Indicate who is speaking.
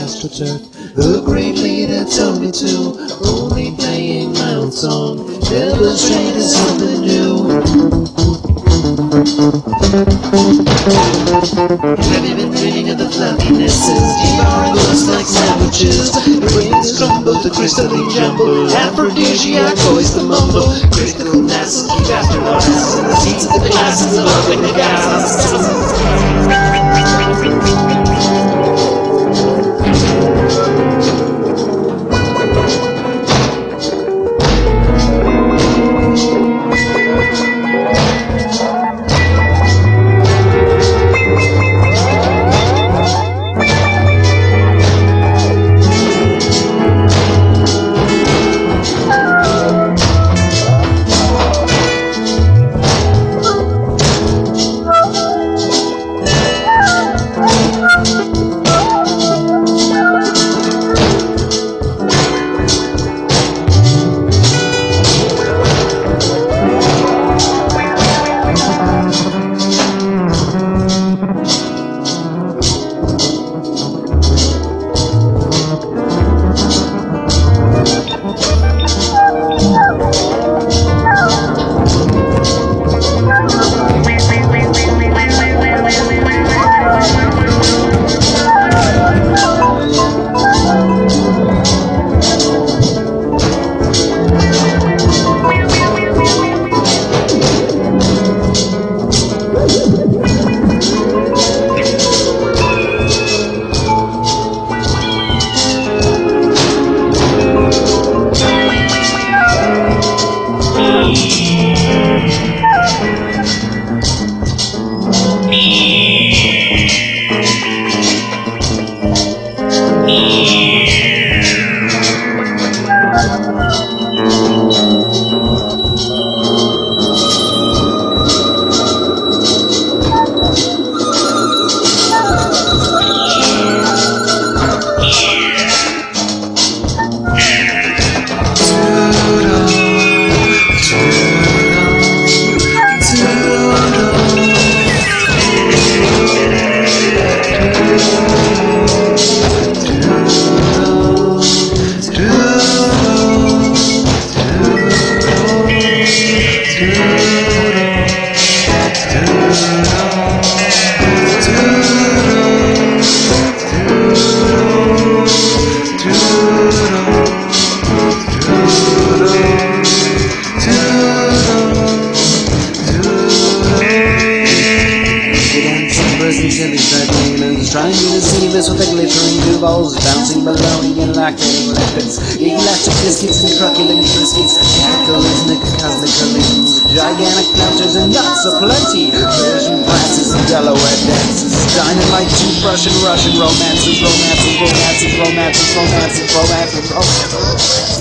Speaker 1: astroturf. The great leader told me to only playing my own song. Never trained in something new. Have you been dreaming of the fluffinesses, devouring us like sandwiches? Your brains crumble to crystalline jumble. Aphrodisiac voice the mumble. Critical masses keep after our asses, and the seats of the classes are open to gas.
Speaker 2: Trying to deceive us with the glittering duvalls, bouncing baloney and lactating lipids, elastic biscuits and truculent biscuits, cackles, nicocosmic collisions, gigantic planters and nuts aplenty, Persian glasses and Delaware dances, dynamite, toothbrush and Russian romances, romances, romances, romances, romances, romances, romances.